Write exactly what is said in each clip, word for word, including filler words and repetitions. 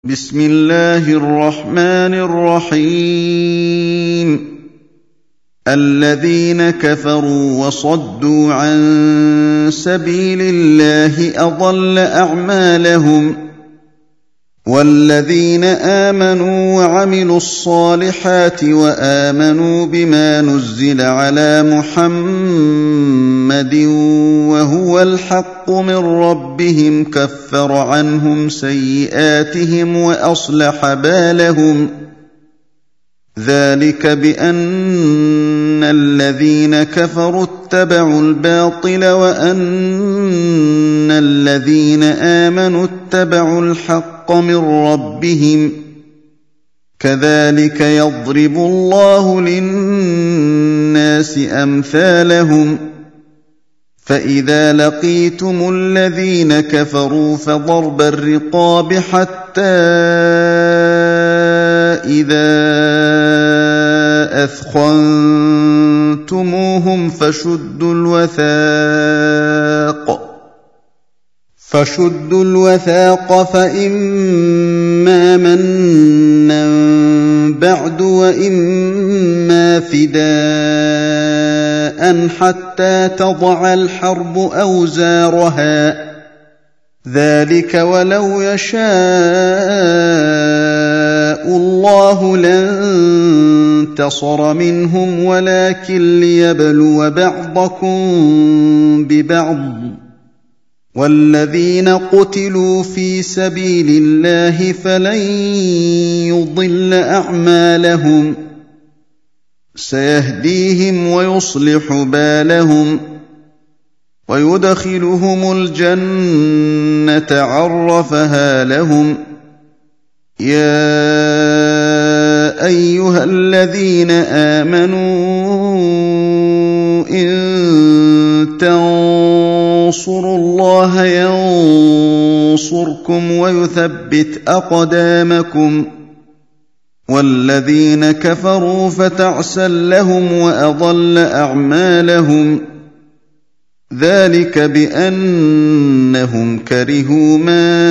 بسم الله الرحمن الرحيم الذين كفروا وصدوا عن سبيل الله أضل أعمالهم والذين آمنوا وعملوا الصالحات وآمنوا بما نزل على محمد وهو الحق من ربهم كفر عنهم سيئاتهم وأصلح بالهم ذلك بأن الذين كفروا اتبعوا الباطل وأن الذين آمنوا اتبعوا الحق من ربهم كذلك يضرب الله للناس أمثالهم فإذا لقيتم الذين كفروا فضرب الرقاب حتى إذا أثخنتموهم فشدوا الوثاق فشدوا الوثاق فإما منا بعد وإما فداء حتى تضع الحرب أوزارها ذلك ولو يشاء الله لانتصر منهم ولكن ليبلو بعضكم ببعض والذين قتلوا في سبيل الله فلن يضل أعمالهم سيهديهم ويصلح بالهم ويدخلهم الجنة عرفها لهم يا أيها الذين آمنوا إن تنصروا الله ينصركم ويثبت أقدامكم والذين كفروا فتعسا لهم وأضل أعمالهم ذلك بأنهم كرهوا ما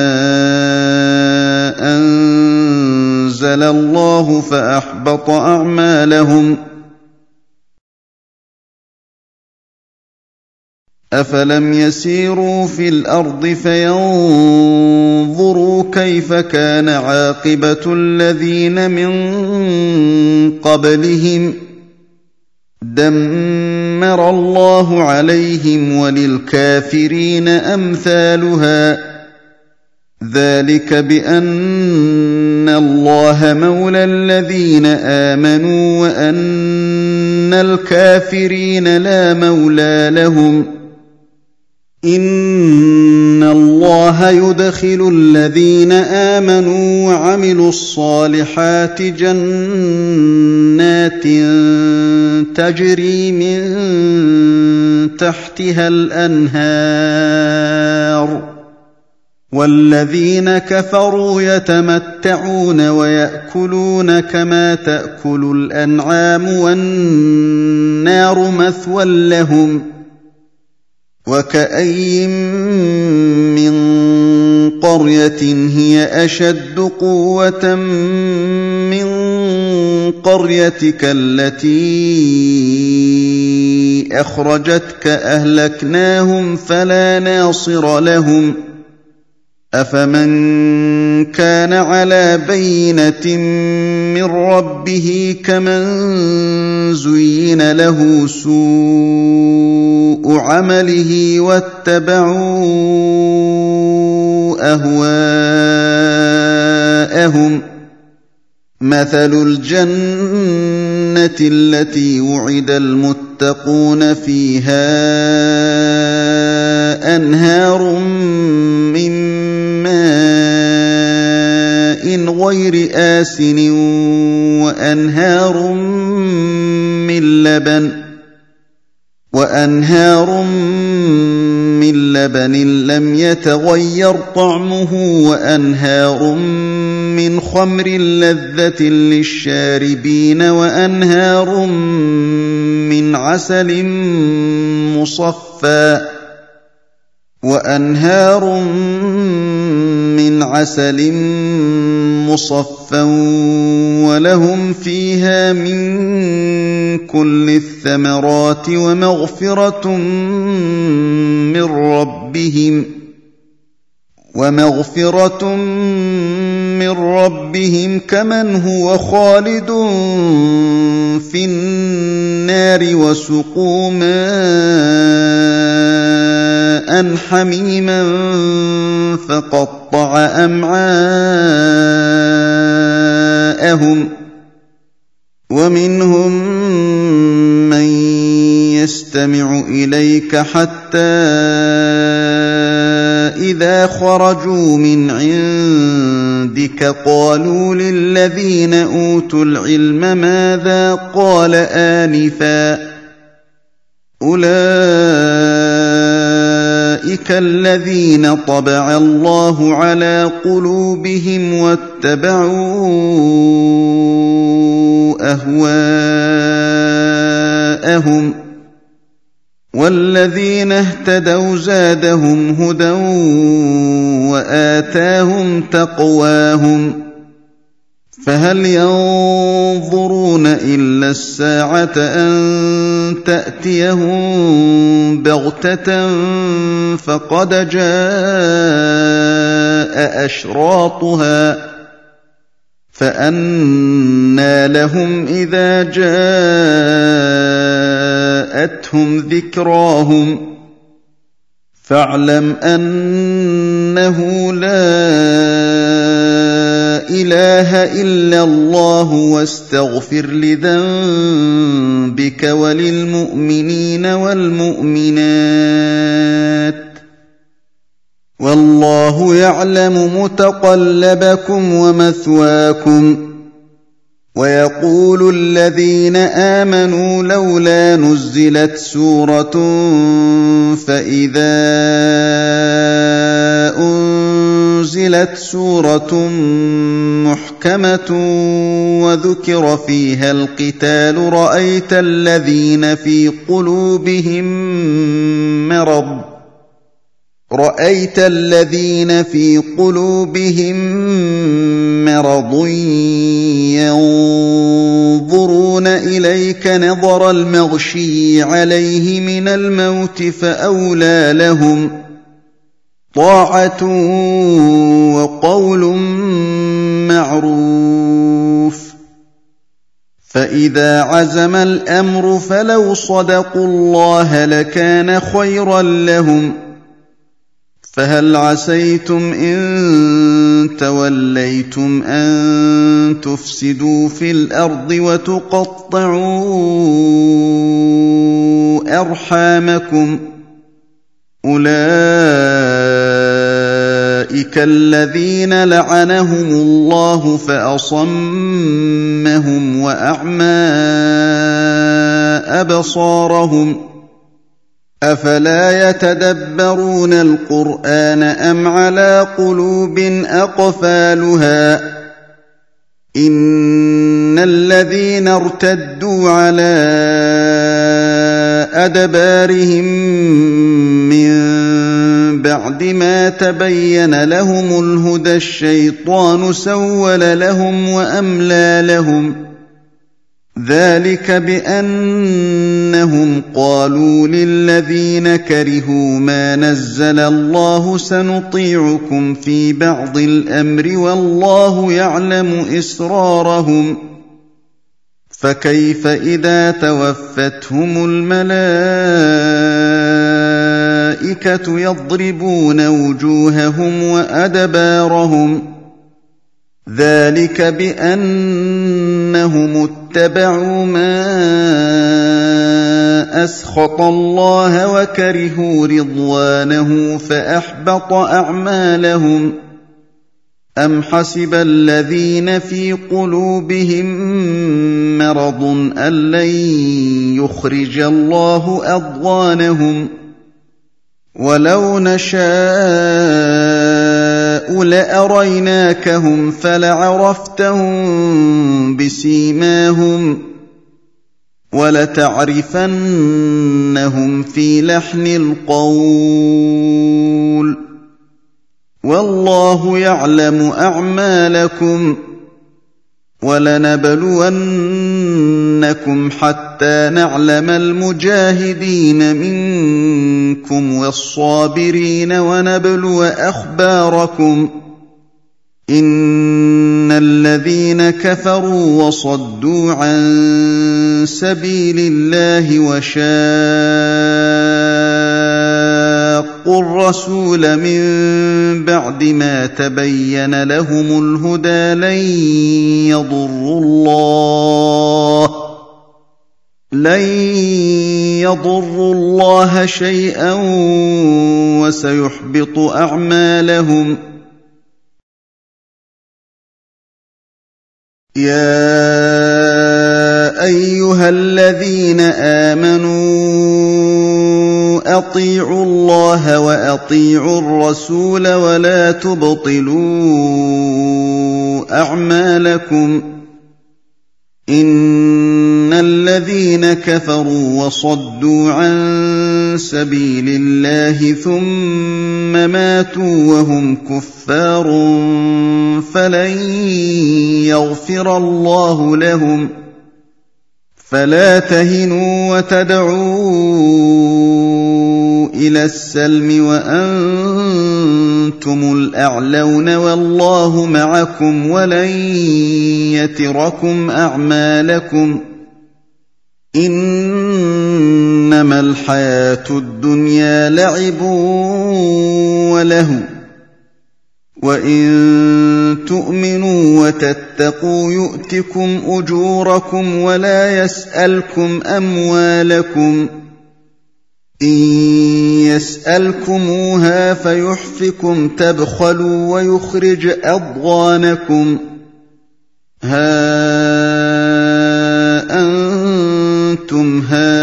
أنزل الله فأحبط أعمالهم أفلم يسيروا في الأرض فينظروا كيف كان عاقبة الذين من قبلهم دمر الله عليهم وللكافرين أمثالها ذلك بأن الله مولى الذين آمنوا وأن الكافرين لا مولى لهم إن الله يدخل الذين آمنوا وعملوا الصالحات جنات تجري من تحتها الأنهار والذين كفروا يتمتعون ويأكلون كما تأكل الأنعام والنار مثوى لهم وكأين من قرية هي أشد قوة من قريتك التي أخرجتك أهلكناهم فلا ناصر لهم أفمن كان على بينة من ربه كمن زين له سوء عمله واتبعوا أهواءهم مثل الجنة التي وعد المتقون فيها أنهار من غير آسن وأنهار من لبن وأنهار من لبن لم يتغير طعمه وأنهار من خمر لذة للشاربين وأنهار من عسل مصفى وأنهار من عسل مصفى ولهم فيها من كل الثمرات ومغفرة من ربهم ومغفرة من ربهم كمن هو خالد في النار وسقوا ماء حميما فقطع أمعاءهم ومنهم من يستمع إليك حتى إذا خرجوا من عندك قالوا للذين أوتوا العلم ماذا قال آنفا أولئك الذين طبع الله على قلوبهم واتبعوا أهواءهم والذين اهتدوا زادهم هدى وآتاهم تقواهم فهل ينظرون إلا الساعة أن تأتيهم بغتة فقد جاء أشراطها فأنى لهم إذا جاءتهم ذكراهم فاعلم أنه لا إله إلا الله واستغفر لذنبك وللمؤمنين والمؤمنات والله يعلم متقلبكم ومثواكم ويقول الذين آمنوا لولا نزلت سورة فإذا أنزلت سورة محكمة وذكر فيها القتال رأيت الذين في قلوبهم مرض رأيت الذين في قلوبهم مرض ينظرون إليك نظر المغشي عليه من الموت فأولى لهم طاعة وقول معروف فإذا عزم الأمر فلو صدقوا الله لكان خيرا لهم فهل عسيتم إن توليتم أن تفسدوا في الأرض وتقطعوا أرحامكم أولئك الذين لعنهم الله فأصمهم وأعمى أبصارهم أفلا يتدبرون القرآن أم على قلوب أقفالها إن الذين ارتدوا على أدبارهم من بعد ما تبين لهم الهدى الشيطان سول لهم وأملى لهم ذلك بأنهم قالوا للذين كرهوا ما نزل الله سنطيعكم في بعض الأمر والله يعلم إسرارهم فكيف إذا توفتهم الملائكة يضربون وجوههم وأدبارهم ذلك بأنهم اتبعوا ما أسخط الله وكرهوا رضوانه فأحبط أعمالهم أم حسب الذين في قلوبهم مرض أن لن يخرج الله أضغانهم ولو نشاء لأريناكهم فلعرفتهم بسيماهم ولتعرفنهم في لحن القول والله يعلم أعمالكم ولنبلونكم حتى نعلم المجاهدين منكم والصابرين ونبلو أخباركم إن الذين كفروا وصدوا عن سبيل الله وشاقوا الرسول من بعد ما تبين لهم الهدى لن يضروا الله لن يضروا الله شيئا وسيحبط أعمالهم يا أيها الذين آمنوا أطيعوا الله وأطيعوا الرسول ولا تبطلوا أعمالكم إن الذين كفروا وصدوا عن سبيل الله ثم ماتوا وهم كفار فلن يغفر الله لهم فلا تهنوا وتدعوا إلى السلم وأنتم الأعلون والله معكم ولن يتركم أعمالكم إنما الحياة الدنيا لعب ولهو وإن تؤمنوا وتتقوا يؤتكم أجوركم ولا يسألكم أموالكم إن يسألكموها فيحفكم تبخلوا ويخرج أضغانكم ها أنتم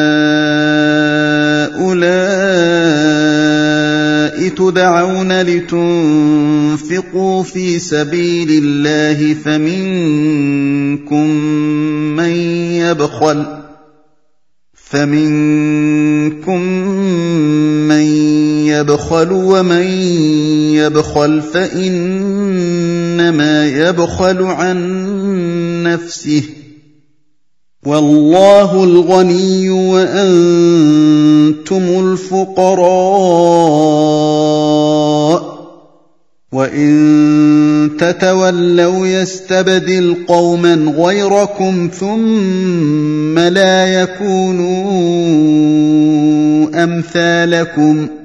هؤلاء تدعون لتنفقوا في سبيل الله فمنكم من يبخل فمنكم من يبخل ومن يبخل فإنما يبخل عن نفسه والله الغني وأنتم الفقراء وإن تتولوا يستبدل قوما غيركم ثم لا يكونوا أمثالكم